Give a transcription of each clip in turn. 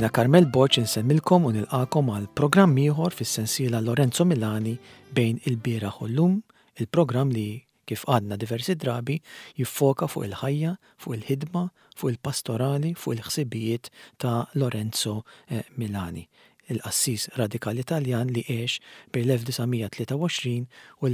Jiena Karmel Boċ insemmilkom u nilqakom għal programm ieħor fis-sensiela Lorenzo Milani bejn il-bieraħ u llum, il-programm li kif għadna diversi drabi jiffoka fuq il-ħajja, fuq il-ħidma, fuq il-pastorali, fuq il-ħsibijiet ta' Lorenzo Milani, il-qassis radikali Taljan li għex bejn l-1923 u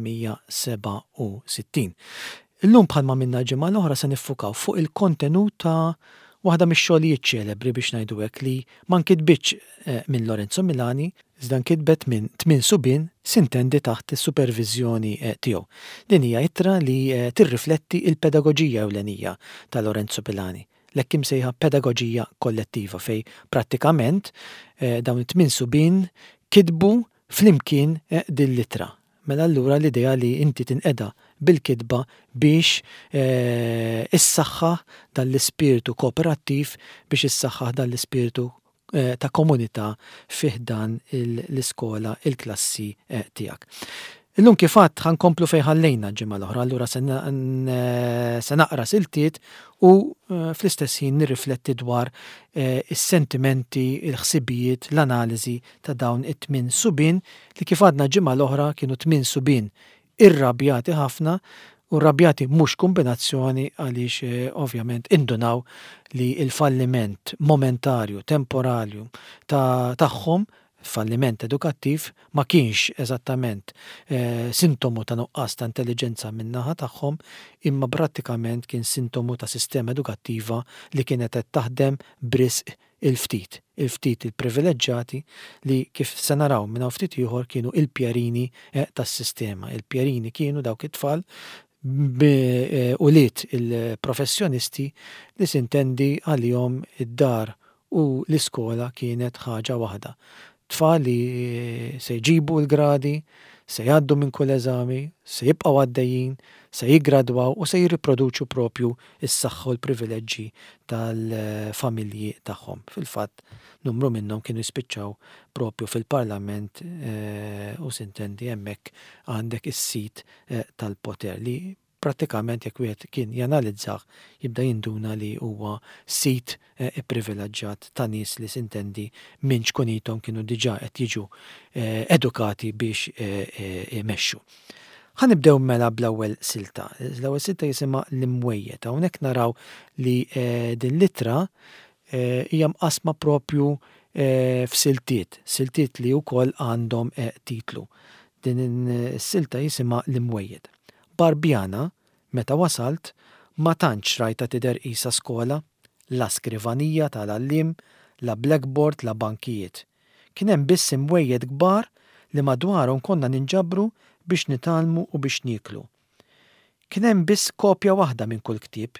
l-1967. Illum bħalma minna ġimgħa l-oħra se niffukaw fuq il-kontenut ta' waħda mix-xogħlijiet ċelebri biex ngħidu hekk li ma nkitbitx minn Lorenzo Milani, iżda nkitbet minn tmien subien sintendi taħt is-superviżjoni tiegħu. Din hija ittra li tirrifletti il-pedagoġija ewlenija ta' Lorenzo Milani, l-hekk imsejħa pedagoġija kollettiva fej prattikament dawn it-tmien subien kitbu flimkien din-littra. Mela allura l-idea li inti tinqeda bil-kitba biex issaħħaħ dal-ispirtu kooperattiv, biex issaħħaħ dal-ispirtu ta' komunità fih dan l-iskola, il-klassi tiegħek. Illum kif għadd ħankomplu fejn ħallejna ġimgħa l-oħra, allura se naqra siltiet u fl-istess ħin nirrifletti dwar is-sentimenti, il-ħsibijiet, l-analiżi ta' dawn it-tmien subien li kif għadna ġimgħa l-oħra kienu tmien subien irrabjati ħafna u rrabjati mhux kombinazzjoni għaliex ovvjament indunaw li il-falliment momentarju, temporalju tagħhom, falliment edukattiv ma kienx eżattament sintomu ta' nuqqas ta' intelligenza min-naħa tagħhom, imma prattikament kien sintomu ta' sistema edukattiva li kienet qed taħdem brisq il-ftit il-privileġġjati li kif se naraw minn hawn ftit ieħor kienu il-pjarini tas-sistema. Il-pjarini kienu dawk it-tfal ulied il-professjonisti li sintendi għalihom id-dar u l-iskola kienet ħaġa waħda. Tfal li se jġibu l-gradi, se jgħaddu minn kull eżami, se jibqgħu għaddejjin, se jiggradwaw u se jirriproduċu propju is-saħħa u l-privileġġi tal-familji tagħhom. Fil-fatt, numru minnhom kienu jispiċċaw propju fil-Parlament u sintendi hemmhekk għandek is-sit tal-poter li prattikament jekk wieħed kien janalizzah jibda jinduna li huwa sit privileġġjat ta' nies li sintendi minn xkunithom kienu diġà qed jiġu edukati biex imexxu. Ħanibdew mela bl-ewwel silta. L-ewwel silta jisimha l-imwejjed. Hawnhekk naraw li din l-ittra hija mqasma propju f'siltiet li wkoll għandhom titlu. Din is-silta jisimha l-imwejjed. Barbjana, meta wasalt, ma tantx rajta tidher qisha skola, la skrivanija tal-għalliem, la blackboard, la bankijiet. Kien hemm biss imwejjed kbar li madwarhom konna ninġabru biex nitalmu u biex nieklu. Kien hemm biss kopja waħda minn kull ktieb.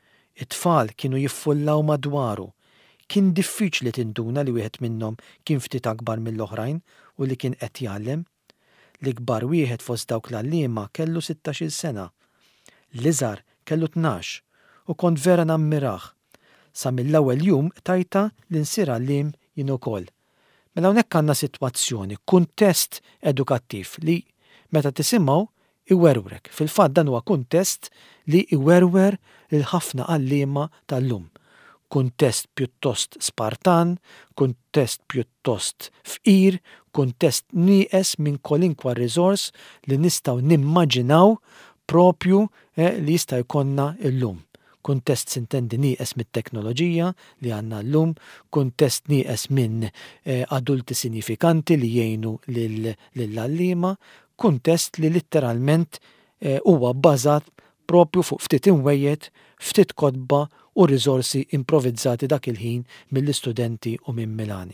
It-tfal kienu jiffullaw madwaru. Kien diffiċli tinduna li wieħed minnhom kien ftit akbar mill-oħrajn u li kien qed jgħallem. L-ikbar wieħed fost dawk l-għalliema kellu 16 sena. L-iżgħar kellu 12 u kont vera nammirah. Sa mill-ewwel jum tajta li nsir għalliem jien ukoll. Mela hawnhekk għandna sitwazzjoni, kuntest edukattiv li meta tisimgħu iwerwrek. Fil-fatt dan huwa kuntest li iwerwer lil ħafna għalliema tal-lum. Kuntest pjuttost spartan, kuntest pjuttost fqir, kuntest nieqes minn kolinkwa riżors li nistgħu nimmaġinaw propju li jista' jkollna llum. Kuntest sintendi nieqes mit-teknoloġija li għandna llum, kuntest nieqes minn adulti sinifikanti li jgħinu lill-għalliema, kuntest li litteralment huwa bbażat propju fuq ftit imwejjed, ftit kotba u riżorsi improvvizzati dak il-ħin mill-istudenti u minn Milani.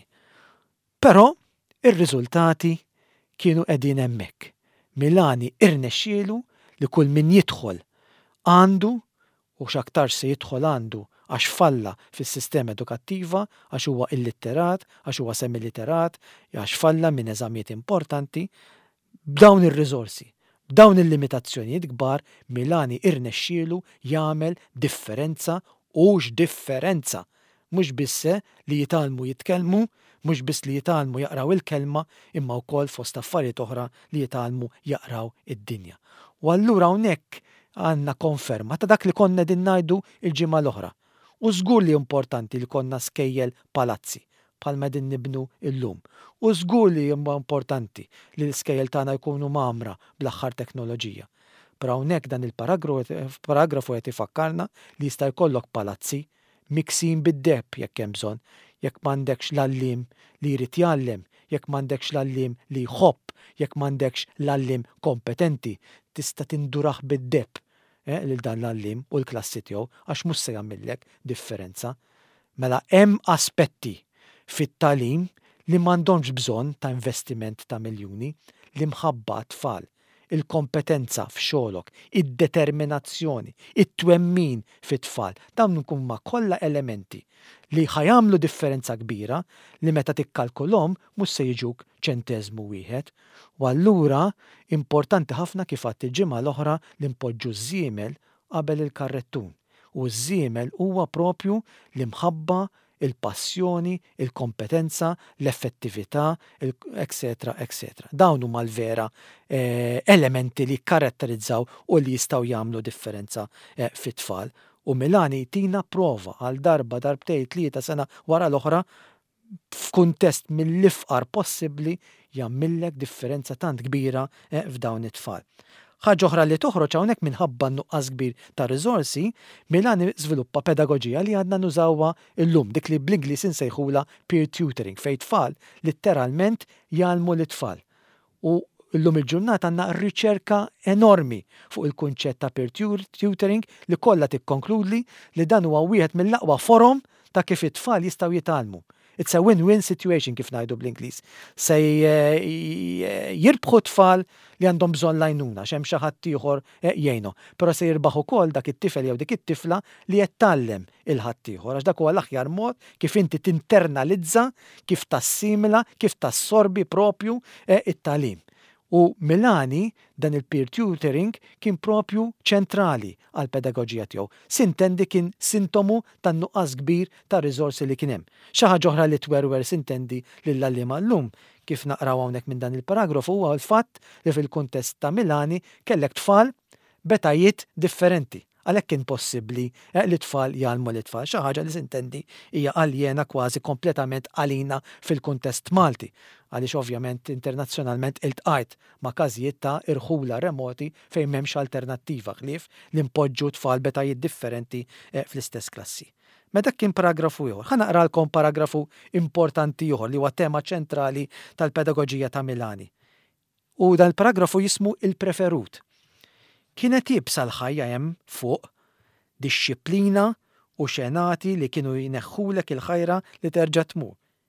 Però ir-riżultati kienu qegħdin hemmhekk. Milani irnexxielu li kull min jidħol għandu u x'aktarx se jidħol għandu għax falla fis-sistema edukattiva, għax huwa illitterat, għax huwa semilitterat, għax falla minn eżamijiet importanti, b'dawn ir-riżorsi. B'dawn il-limitazzjonijiet kbar Milani irnexxielu jagħmel differenza u x'differenza. Mhux biss li jitalmu jitkellmu, mhux biss li jitalmu jaqraw il-kelma, imma wkoll fost affarijiet oħra li jitalmu jaqraw id-dinja. U allura hawnhekk għandna konferma ta' dak li konna din ngħidu il-ġimgħa l-oħra. U żgur li importanti li konna skejjel palazzi bħalma din nibnu illum. U żgur li importanti li l-skejjel tagħna jkunu mamra bl-aħħar teknoloġija. Però hawnhekk dan il-paragrafu qed ifakkarna li jista' jkollok palazzi miksin bid-deb jekk hemm bżonn, jekk m'għandekx l-allim li jrid jgħallem, jekk m'għandekx l-allim li jħobb, jekk m'għandekx l-allim kompetenti, tista' tinduraħ bid-deb lil dan l-allim u l-klassi tiegħu għax mhux se jagħmillek differenza. Mela hemm aspetti fit-tagħlim li m'għandhomx bżonn ta' investiment ta' miljuni li mħabba tfal. Il-kompetenza f'xogħolok, id-determinazzjoni, it-twemmin fit-tfal, dawn huma kollha elementi li ħajamlu differenza kbira li meta tikkalkulhom mhux se jiġuk ċenteżmu wieħed. U allura importanti ħafna kif għadt il-ġimgħa l-oħra li npoġġu żiemel qabel il-karrettun. U żiemel huwa propju li mħabba il-passjoni, il-kompetenza, l-effettività, etc. etc. Dawn huma l-vera elementi li karatterizzaw u li jistgħu jagħmlu differenza fit-tfal. U Milani tina prova għal darba darbtejn tlieta sena wara l-oħra f'kuntest mill-ifqar possibbli jagħmillek differenza tant kbira f'dawn it-tfal. Ħaġa oħra li toħroġ hawnhekk minħabba nuqqas kbir ta' riżorsi, Milani żviluppa pedagoġija li għadna nużawha llum dik li bl-Ingliż insejħula peer tutoring fejn tfal litteralment jgħallmu l-tfal. U llum il-ġurnata għandna riċerka enormi fuq il-kunċett ta' peer tutoring li kollha tikkonkludi li dan huwa wieħed mill-aqwa forom ta' kif it-tfal jistgħu jitgħallmu. It's a win-win situation kif ngħidu bl-Ingliż. Se jirbħu tfal li għandhom bżonn lajnuna x'hemm xi ħadd ieħor jgħinu, però se jirbaħ ukoll dak it-tifel jew dik it-tifla li qed tgħallem il-ħadd ieħor għax dak huwa l-aħjar mod kif inti tinternalizza, kif tassimila, kif tassorbi propju it-tagħlim. U Milani dan il-peer tutoring kien propju ċentrali għal pedagoġija tiegħu. Sintendi kien sintomu tan nuqqas kbir ta' riżorsi li kien hemm. Xi ħaġa oħra li twerwer sintendi lill-għalliema llum kif naqraw hawnhekk minn dan il-paragrafu huwa l-fatt li fil-kuntest ta' Milani kellek tfal betajiet differenti. Għalhekk kien possibbli li tfal jgħallmu l-tfal. Xi ħaġa li sintendi hija aljena kważi kompletament għalina fil-kuntest Malti. Għaliex ovvjament internazzjonalment iltqajt ma' każijiet ta' irħula remoti fejn m'hemmx alternattiva ħlief li npoġġu tfal betajiet differenti fl-istess klassi. Meta kien paragrafu ieħor, ħa naqralkom paragrafu importanti ieħor li huwa tema ċentrali tal-pedagoġija ta' Milani. U dan il-paragrafu jismu il-preferut. Kienet jibsa l-ħajja hemm fuq dixxiplina u xenati li kienu jneħħulek il-ħajra li terġa' tmur.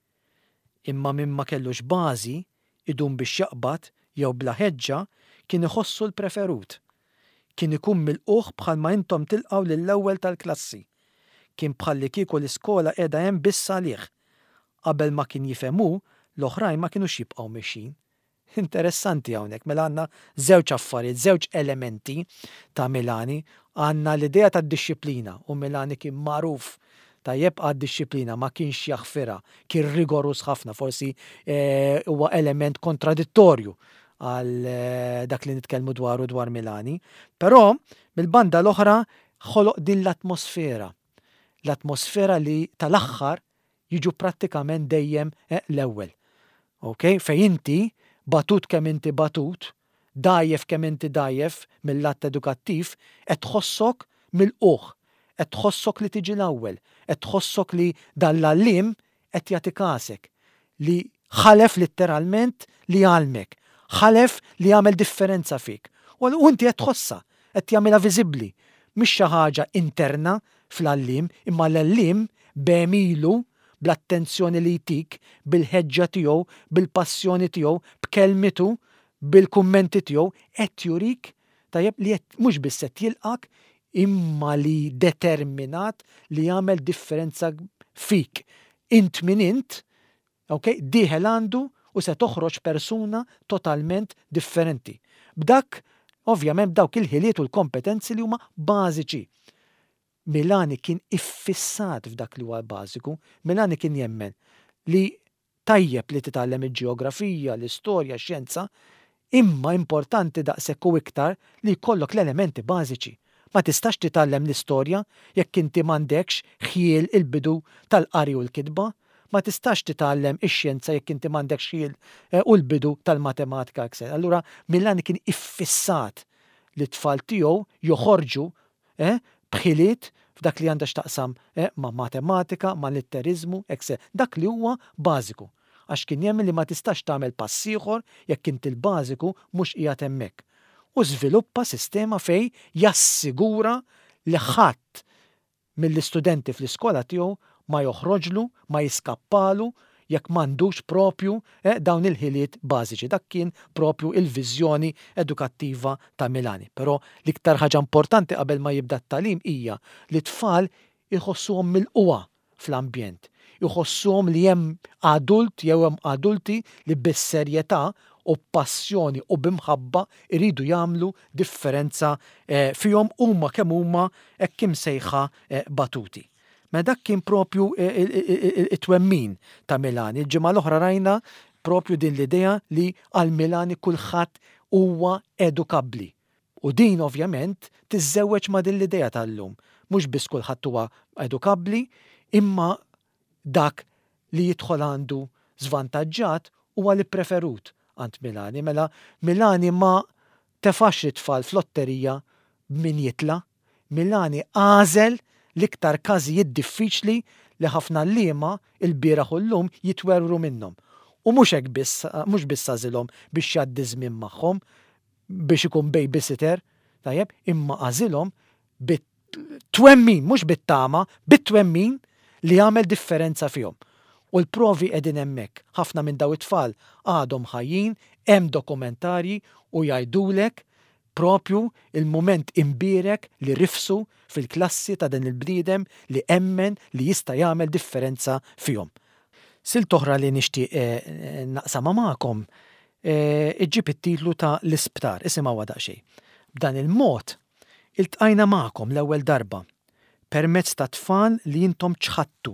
Imma minn ma kellux bażi idum biex jaqbad jew bla ħeġġa kien iħossu l-preferut. Kien ikun milquh bħalma intom tilqgħu lill-ewwel tal-klassi. Kien bħalli kieku l-iskola qiegħda hemm biss għalih. Qabel ma kien jifhemu l-oħrajn ma kinux jibqgħu mexjin. Interessanti hawnhekk, mela għandna żewġ affarijiet, żewġ elementi ta' Milani, għandna l-idea tad-dixxiplina u Milani kien magħruf tajjeb għad-dixxiplina ma kienx jaħfirha, kien rigorus ħafna, forsi huwa element kontradittorju għal dak li nitkellmu dwar Milani, però mill-banda l-oħra ħoloq din l-atmosfera. L-atmosfera li tal-aħħar jiġu prattikament dejjem l-ewwel. Okay? Fejn inti batut kemm inti batut, dajjef kemm inti dajjef mill-lat edukattiv, qed tħossok mill-quh, qed tħossok li tiġi l-ewwel, qed tħossok li dan l-għalliem qed jagħti kasek, li ħalef litteralment li għalmek, ħalef li jagħmel differenza fik. U inti qed tħossha, qed jagħmilha viżibbli, mhix xi ħaġa interna fl-għalliem, imma l-għalliem b'emilu bl-attenzjoni li jtik, bil-ħeġġa tiegħu, bil-passjoni tiegħu, b'kelmitu, bil-kummenti tiegħu, qed jurik tajjeb li qed mhux biss qed jilqak imma li determinat li jagħmel differenza fik. Int min int, okay, dieħel għandu u se toħroġ persuna totalment differenti. B'dak, ovvjament dawk il-ħiliet u l-kompetenzi li huma bażiċi. Milani kien iffissat f'dak li huwa bażiku, Milani kien jemmen li tajjeb li titgħallem il-ġeografija, l-istorja, x-xjenza, imma importanti daqshekk u iktar li jkollok l-elementi bażiċi. Ma tistax titgħallem l-istorja jekk inti m'għandekx ħiel il-bidu tal-qari u l-kitba. Ma tistax titgħallem ix-xjenza jekk inti m'għandekx ħiel u l-bidu tal-matematika. Allura Milani kien iffissat li t-tfal tiegħu joħorġu bħiliet f'dak li għandha x'taqsam ma' matematika, ma' litterizmu, dak li huwa bażiku. Għax kien jemmen li ma tistax tagħmel pass ieħor jekk inti l-bażiku mhux qiegħed hemmhekk. U żviluppa sistema fejn jassigura li ħadd mill-istudenti fl-iskola tiegħu ma joħroġlu, ma jiskappalu jekk m'għandux propju dawn il-ħiliet bażiċi. Dak kien propju il-viżjoni edukattiva ta' Milani. Però l-iktar ħaġa importanti qabel ma jibda t-tagħlim hija li t-tfal iħossuhom milquwa fl-ambjent. Iħossuhom li hemm adult jew hemm adulti li bis-serjetà u passjoni u bimħabba iridu jagħmlu differenza fihom huma kemm huma hekk imsejħa batuti. Ma dak kien propju it-twemmin ta' Milani. Il-ġimgħa l-oħra rajna propju din l-idea li għal Milani kulħadd huwa edukabbli. U din ovvjament tiżżewweġ ma' din l-idea tal-lum. Mhux biss kulħadd huwa edukabbli, imma dak li jidħol għandu żvantaġġat huwa li preferut għand Milani. Mela Milani ma tefax it-tfal flotterija min jitla. Milani għażel l-iktar każijiet diffiċli li ħafna liema il-bieraħ u llum jitwerru minnhom. U mhux hekk biss għażilhom biex jgħaddi żmien magħhom biex ikun babysitter, tajjeb, imma għażilhom bit-twemmin, mhux bit-tama, bit-twemmin li jagħmel differenza fihom. U l-provi qegħdin hemmhekk. Ħafna minn daw it-tfal għadhom ħajjin, hemm dokumentarji u jgħidulek propju il-mument imbierek li rifsu fil-klassi ta' din il-bniedem li emmen li jista' jagħmel differenza fihom. Silt oħra li nixtieq naqsama magħkom iġġib it-titlu ta' l-isptar, isimgħuha daqsxejn. B'dan il-mod iltqajna magħkom l-ewwel darba permezz ta' tfal li intom ċħadtu.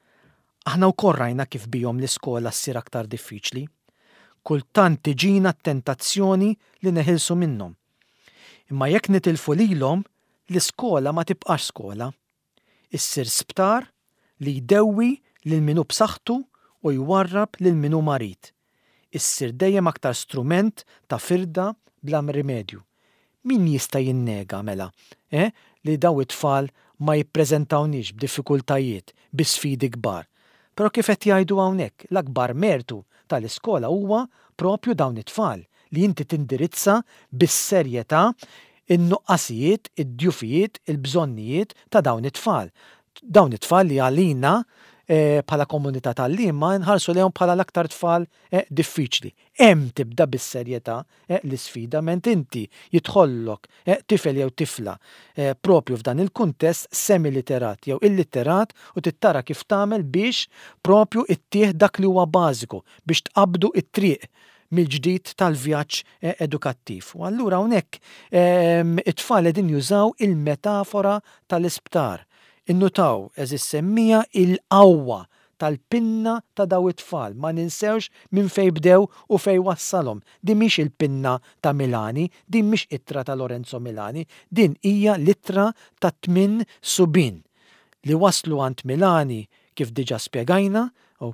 Aħna wkoll rajna kif bihom l-iskola ssir aktar diffiċli. Kultant tiġina t-tentazzjoni li neħilsu minnhom. Imma jekk nitilfu lilhom, l-iskola ma tibqax skola. Issir sptar li jdewwi lil min hu b'saħħtu u jwarrab lil min hu marid. Issir dejjem aktar strument ta' firda bla rimedju. Min jista' jinnega mela li daw it-tfal ma jippreżentawniex b'diffikultajiet, bi sfidi kbar. Però kif qed jgħidu hawnhekk, l-akbar mertu tal-iskola huwa propju dawn it-tfal li inti tindirizza bis-serjetà in-nuqqasijiet, id-djufijiet, il-bżonnijiet ta' dawn it-tfal. Dawn it-tfal li għalina bħala komunità tal-liema nħarsu lehom bħala l-aktar tfal diffiċli. Hemm tibda bis-serjetà l-isfida ment inti jidħollok tifel jew tifla propju f'dan il-kuntest semi-literat jew illitterat u tittara kif tagħmel biex propju ittieħ dak li huwa bażiku biex tqabdu it-triq mill-ġdid tal-vjaġġ edukattiv. U allura hawnhekk it-tfal qegħdin jużaw il-metafora tal-isptar. Innutaw eżis semmija il-qawwa tal-pinna ta' daw it-tfal. Ma ninsewx minn fejn bdew u fejn wassalhom. Din mhix il-pinna ta' Milani, din mhix ittra ta' Lorenzo Milani, din hija l-ittra ta' 8 subin li waslu għand Milani kif diġà spjegajna,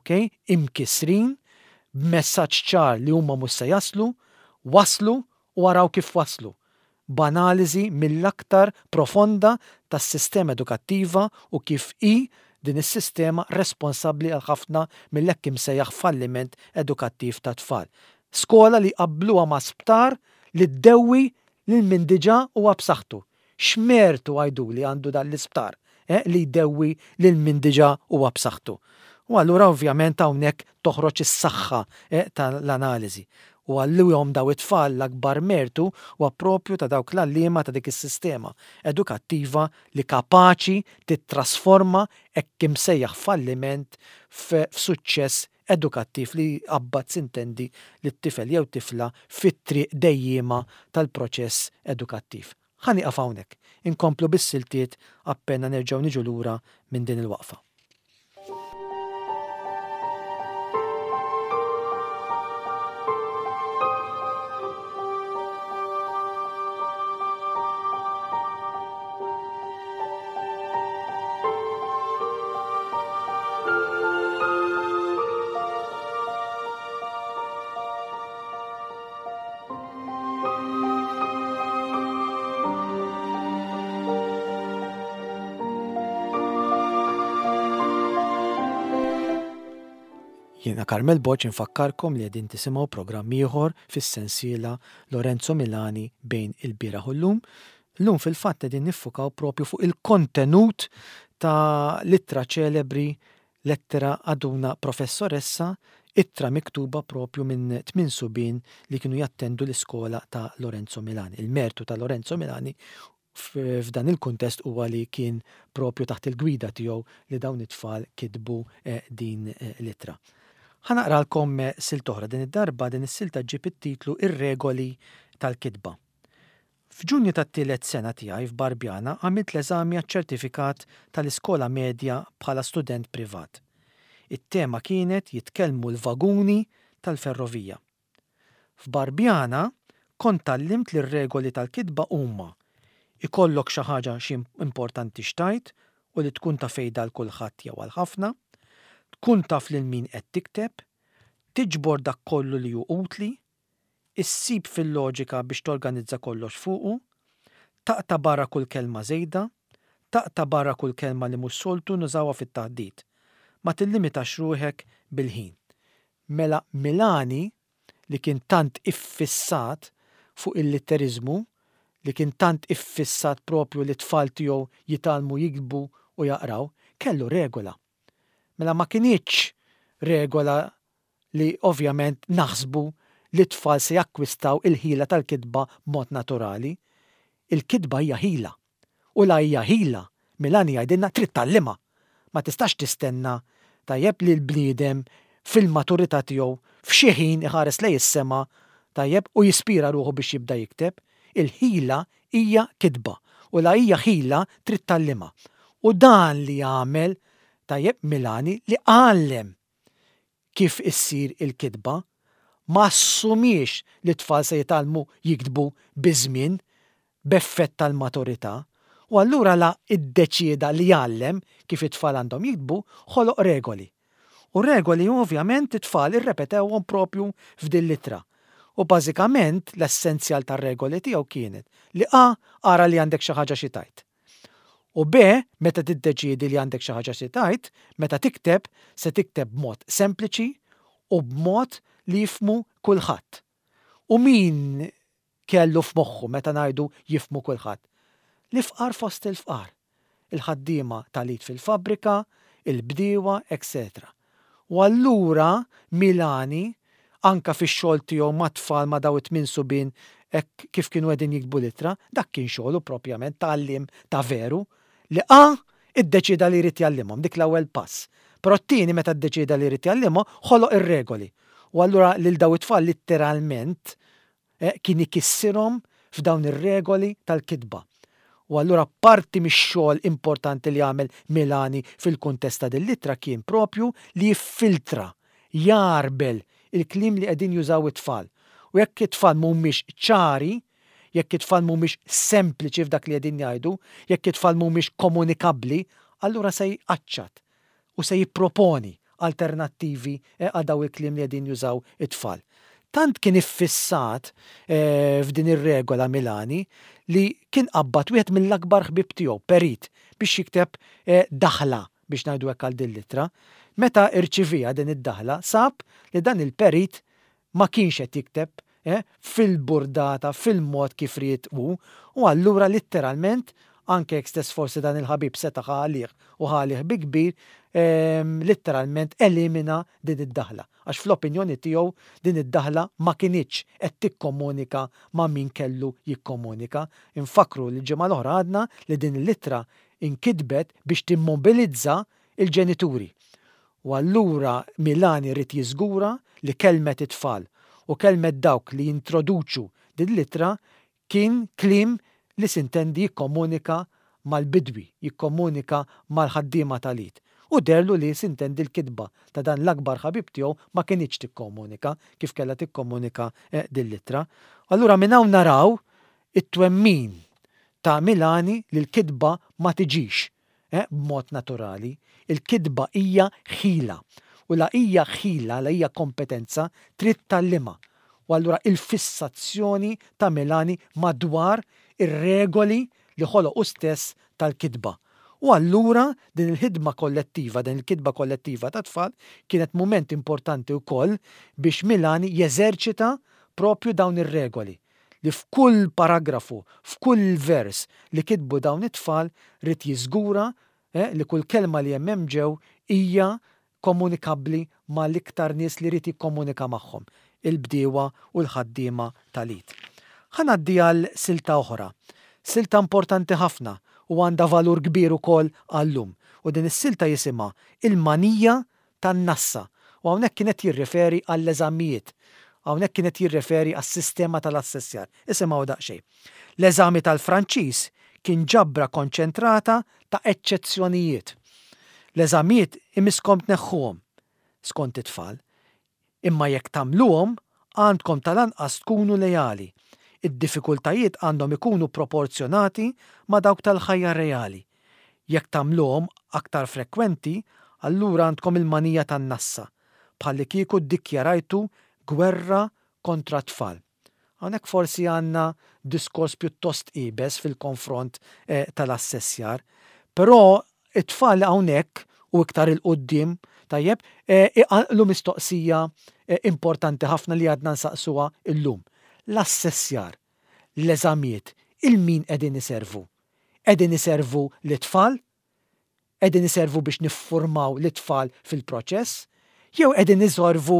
imkisrin, b'messaġġ ċar li huma mhux se jaslu, waslu u waraw kif waslu. B'analiżi mill-aktar profonda tas-sistema edukattiva u kif hi din is-sistema responsabbli għal ħafna mill-hekk imsejjaħ falliment edukattiv ta' tfal. Skola li qabluha ma' sptar li ddewwi lil min diġà huwa b'saħħtu. X'mertu għajduli għandu dan l-isptar li jdewwi lil min diġà huwa b'saħħtu. U allura ovvjament hawnhekk toħroġ is-saħħa tal-analiżi. U għallihom daw it-tfal l-akbar mertu huwa proprju ta' dawk l-għalliema ta' dik is-sistema edukattiva li kapaċi titrasforma hekk imsejjaħ falliment f'suċċess edukattiv li qabbad sintendi lit-tifel jew tifla fit-triq dejjiema tal-proċess edukattiv. Ħaniqaf hawnhekk. Inkomplu bis-siltiet appena nerġgħu niġu lura minn din il-waqfa. Jiena Karmel Boċ infakkarkom li qegħdin tisimgħu programm ieħor fis-sensiela Lorenzo Milani bejn il-bieraħ u llum. Llum fil-fatt qegħdin niffukaw propju fuq il-kontenut ta' littra ċelebri, lettera aduna professoressa, ittra miktuba propju minn 8 subien li kienu jattendu l-iskola ta' Lorenzo Milani. Il-mertu ta' Lorenzo Milani f'dan il-kuntest huwa li kien propju taħt il-gwida tiegħu li dawn it-tfal kitbu din littra. Ħanaqralkom silt oħra din id-darba din is-silta ġib it-titlu Ir-regoli tal-kitba. F'Ġunju tat-tielet sena tiegħi f'Barbjana għamilt l-eżami għaċ-ċertifikat tal-iskola medja bħala student privat. It-tema kienet jitkellmu l-vaguni tal-ferrovija. F'Barbjana kont tallimt li r-regoli tal-kitba huma ikollok xi ħaġa xi importanti xtajt u li tkun ta' fejda l kulħadd jew għal ħafna, tkun taf lil min qed tikteb, tiġbor dak kollu li hu utli, issib fil-loġika biex torganizza kollox fuqu, taqta' barra kull kelma żejda, taqta' barra kull kelma li mhux soltu nużawha fit-taħdid. Ma tillimitax ruħek bil-ħin. Mela Milani li kien tant iffissat fuq il-litterizmu, li kien tant iffissat propju li t-tfal tiegħu jitalmu jikbu u jaqraw, kellu regola. Mela ma kienx regola li ovvjament naħsbu li t-tfal se jakkwistaw il-ħila tal-kitba b'mod naturali. Il-kitba hija ħila. U la hija ħila, Milani jgħidilna trid tallima. Ma tistax tistenna tajjeb li l-bniedem fil-maturità tiegħu f'xi ħin iħares lejn is-sema tajjeb u jispira ruħu biex jibda jikteb. Il-ħila hija kitba u la hija ħila trid tallima. U dan li jagħmel tajjeb Milani li għallem kif issir il-kitba, ma assumiex li t-tfal se jitalmu jiktbu biżmien b'effett tal-maturità, u allura la iddeċieda li jgħallem kif it-tfal għandhom jiktbu ħoloq regoli. U regoli ovvjament it-tfal irrepetewhom propju f'din littra. U bażikament l-essenzjal tar-regoli tiegħu kienet li ara li għandek xi ħaġa xi tajt. U B, meta tiddeċiedi li għandek xi ħaġa xi tajt, meta tikteb se tikteb b'mod sempliċi u b'mod li jifmu kulħadd. U min kellu f'moħħu meta ngħidu jifmu kulħadd? L-ifqar fost il-fqar. Il-ħaddiema tal-id fil-fabbrika, il-bdiewa, etc. U allura Milani anka fix-xogħol tiegħu mat-tfal ma' daw 8 subien kif kienu qegħdin jiktbu littra, dak kien xogħlu propjament tallim ta' veru li iddeċida li jrid jallimhom dik l-ewwel pass. Però t-tieni meta ddeċida li jrid jallimhom ħoloq ir-regoli. U allura lil daw it-tfal litteralment kien ikissirhom f'dawn ir-regoli tal-kitba. U allura parti mix-xogħol importanti li għamel Milani fil-kuntest ta' din-littra kien propju li jiffiltra, jarbel il-kliem li qegħdin jużaw it-tfal. U jekk it-tfal mhumiex ċari, jekk it-tfal mhumiex sempliċi f'dak li qegħdin jgħidu, jekk it-tfal mhumiex komunikabbli, allura se jqaċċad u se jipproponi alternattivi għal daw il-kliem li qegħdin jużaw it-tfal. Tant kien iffissat f'din ir-regola Milani li kien qabbad wieħed mill-akbar ħbieb tiegħu perit biex jikteb daħla biex ngħidu hekk għal din littra. Meta irċivija din id-daħla sab li dan il-perit ma kienx qed jikteb fil-burdata, fil-mod kif ried u allura litteralment anke jekk stess forsi dan il-ħabib seta' ħalih u ħalih bi kbir, litteralment elimina din id-daħla. Għax fl-opinjoni tiegħu din id-daħla ma kienitx qed tikkomunika ma' min kellu jikkomunika. Infakru li ġimgħa l-oħra għadna li din il-littra inkitbet biex timmobilizza il-ġenituri. U allura Milani rrid jiżgura li kelmet it-tfal u kelmet dawk li jintroduċu din littra kien kliem li sintendi jikkomunika mal-bidwi, jikkomunika mal-ħaddiema tal-id. U derlu li sintendi l-kitba ta' dan l-akbar ħabib tiegħu ma kienx tikkomunika kif kellha tikkomunika din littra. Allura minn hawn naraw it-twemmin ta' Milani li l-kitba ma tiġix b'mod naturali. Il-kitba hija ħila. U la hija ħila, la hija kompetenza trid tallima. U allura il-fissazzjoni ta' Milani madwar ir-regoli li ħoloqu stess tal-kitba. U allura din il-ħidma kollettiva, din il-kitba kollettiva ta' tfal kienet mument importanti wkoll biex Milani jeżerċita propju dawn ir-regoli li f'kull paragrafu, f'kull vers li kitbu dawn it-tfal rid jiżgura li kull kelma li hemm ġew hija komunikabbli mal-iktar nies li rid jikkomunika magħhom, il-bdiewa u l-ħaddiema tal-Id. Ħanaddi għal silta oħra, silta importanti ħafna u għandha valur kbir ukoll għallum. U din is-silta jisimha il-manija tan-nassa. U hawnhekk kienet jirreferi għall-eżamijiet. Hawnhekk kienet jirreferi għas-sistema tal-assessjar. Isimgħu daqsxejn. L-eżami tal-Franċiż kien ġabra konċentrata ta' eċċezzjonijiet. L-eżamijiet imiskom tneħħuhom skont it-tfal, imma jekk tagħmluhom għandkom tal-anqas tkunu lejali. Id-diffikultajiet għandhom ikunu proporzjonati ma' dawk tal-ħajja reali. Jekk tagħmluhom aktar frekwenti, allura għandkom il-manija tan-nassa, bħalli kieku ddikjarajtu gwerra kontra tfal. Hawnhekk forsi għandna diskors pjuttost qiebes fil-konfront tal-assessjar, però it-tfal hawnhekk u iktar il-qudiem tajjeb iqallu mistoqsija importanti ħafna li għadna nsaqsuha illum. L-assessjar, l-eżamijiet, il-min qegħdin iservu? Qegħdin iservu l-tfal? Qegħdin iservu biex niffurmaw l-tfal fil-proċess? Jew qegħdin iżorvu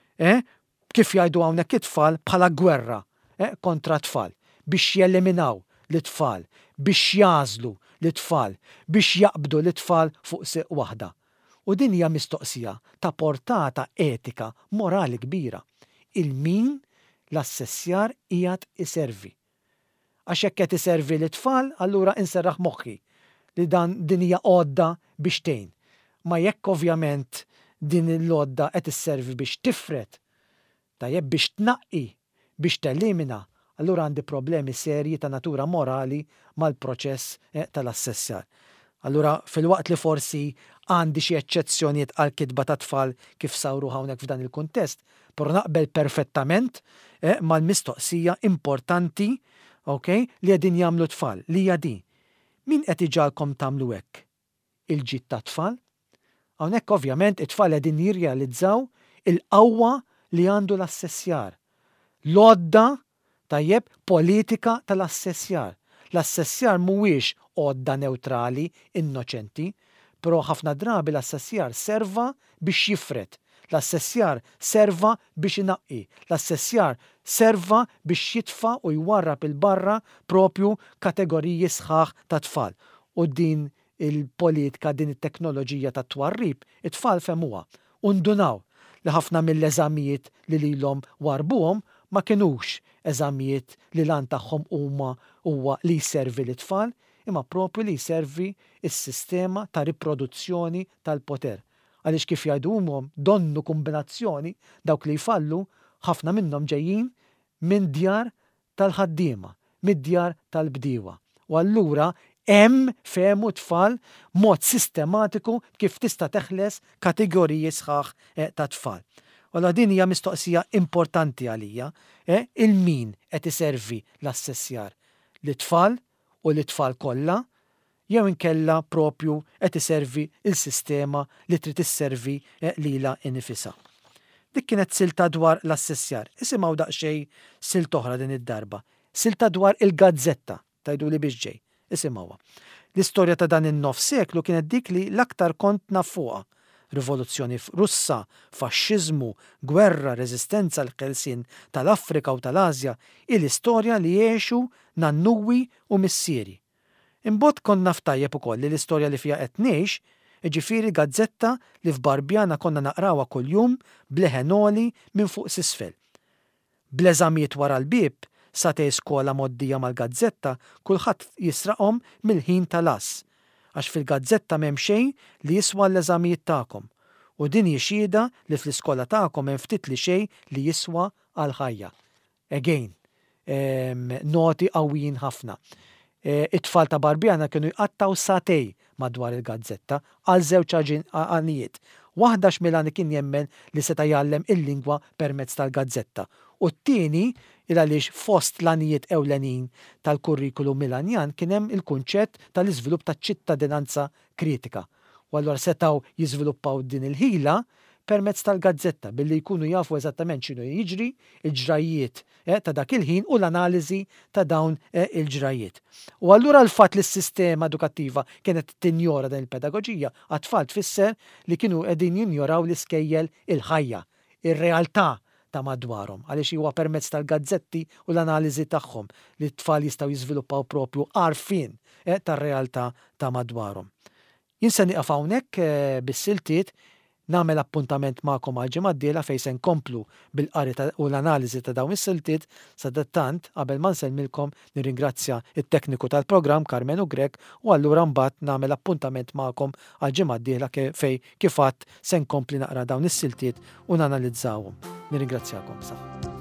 kif jgħidu hawnhekk it-tfal bħala gwerra kontra tfal biex jeliminaw l-tfal, biex jażlu l-tfal, biex jaqbdu l-tfal fuq siq waħda. U din hija mistoqsija ta' portata etika morali kbira. Il-min l-assessjar qiegħed iservi. Għax hekk qed iservi l-tfal, allura inserraħ moħħi li din hija għodda biex tgħin. Ma jekk ovvjament din l-għodda qed isservi biex tifret, tajjeb biex tnaqqi, biex telimina, allura għandi problemi serji ta' natura morali mal-proċess tal-assessjar. Allura fil-waqt li forsi għandi xi eċċezzjonijiet għal kitba ta' tfal kif sawru hawnhekk f'dan il-kuntest, però naqbel perfettament mal-mistoqsija importanti li qegħdin jagħmlu tfal li hija din. Min qed iġalkom tagħmlu hekk? Il-ġid ta' tfal? Hawnhekk ovvjament it-tfal qegħdin jirrealizzaw il-qawwa li għandu l-assessjar. L-għodda tajjeb politika tal-assessjar. L-assessjar mhuwiex għodda neutrali, innoċenti, però ħafna drabi l-assessjar serva biex jifret. L-assessjar serva biex inaqqi. L-assessjar serva biex jitfa' u jwarrab il-barra propju kategoriji sħaħ ta' tfal. U din il-politika, din it-teknoloġija ta' twarrib, it-tfal femuha. Undunaw li ħafna mill-eżamijiet li lilhom warbuhom ma kinux eżamijiet li lan tagħhom huwa li jservi l-tfal, imma propju li jservi is-sistema ta' riproduzzjoni tal-poter. Għaliex kif jgħidulhom donnu kombinazzjoni dawk li jfallu ħafna minnhom ġejjin minn djar tal-ħaddiema, mid-djar tal-bdiewa. U allura hemm fehmu tfal mod sistematiku kif tista' teħles kategoriji sħaħ ta' tfal. Walla din hija mistoqsija importanti għalija, il-min qed iservi l-assessjar l-tfal u l-tfal kollha, jew inkella propju qed iservi il-sistema li trid isservi lilha innifisha. Dik kienet silta dwar l-assessjar. Isimgħu daqsxejn silta oħra din id-darba. Silta dwar il-gazzetta, tgħiduli biex ġej. Isimgħuha. L-istorja ta' dan in-nofs seklu kienet dik li l-aktar kont naf fuqha. Rivoluzzjoni Russa, faxxiżmu, gwerra, reżistenza l-ħelsien tal-Afrika u tal-Asja, il-istorja li jgħixu nannuwi u missieri. Imbagħad kont naf tajjeb ukoll li l-istorja li fiha qed ngħix, jiġifieri gazzetta li f'Barbjana konna naqrawha kuljum bleħenoli minn fuq s'isfel. Bl-eżamijiet wara l-bieb, satej skola moddija mal-gazzetta, kulħadd jisraqhom mill-ħin tal-as. Għax fil-gazzetta m'hemm xejn li jiswa l-eżamijiet tagħkom. U din jixhieda li fl-iskola tagħkom hemm ftit li xejn li jiswa għall-ħajja. Again, noti qawwijin ħafna. It-tfal ta' Barbjana kienu jqattaw satej madwar il-gazzetta għal żewġ għanijiet. Waħda x'Milani kien jemmen li seta' jgħallem il-lingwa permezz tal-gazzetta U t-tieni għaliex fost l-anijiet ewlenin tal-kurrikulum Milanjan kien hemm il-kunċett tal-iżvilupp taċ-ċittadinanza kritika. U allura setgħu jiżviluppaw din il-ħila permezz tal-gazzetta billi jkunu jafu eżattament x'inhu jiġri, il-ġrajiet ta' dak il-ħin u l-analiżi ta' dawn il-ġrajiet. U allura l-fatt li s-sistema edukattiva kienet tinjora din il-pedagoġija għat-tfal tfisser li kienu qegħdin jinjoraw l-iskejjel il-ħajja, ir-realtà ta' madwarhom, għaliex huwa permezz tal-gazzetti u l-analiżi tagħhom li t-tfal jistgħu jiżviluppaw propju għarfien tar-realtà ta' madwarhom. Jien se nieqaf hawnhekk bis-siltiet nagħmel appuntament magħkom għal-ġimgħa d-dieħla fejn se nkomplu bil-qari u l-analiżi ta' dawn is-siltiet sadattant qabel ma nsellmilkom nirringrazzja it-tekniku tal-programm Carmenu Grek u allura mbagħad nagħmel appuntament magħkom għal-ġimgħa d-dieħla fejn kif għadd se nkompli naqra dawn is-siltiet u nanalizzawhom. Nirringrazzjakom sa.